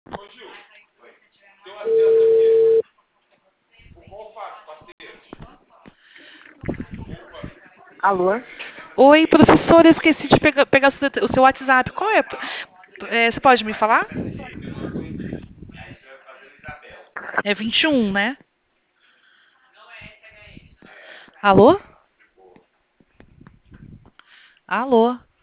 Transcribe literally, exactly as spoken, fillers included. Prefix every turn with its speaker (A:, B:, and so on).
A: Ô Gil, teu acesso aqui. O qual fax, parceiro? Opa.
B: Alô?
A: Oi, professora, eu esqueci de pegar, pegar o seu o seu WhatsApp. Qual é? É, você pode me falar? É vinte e um, né? Alô? Alô?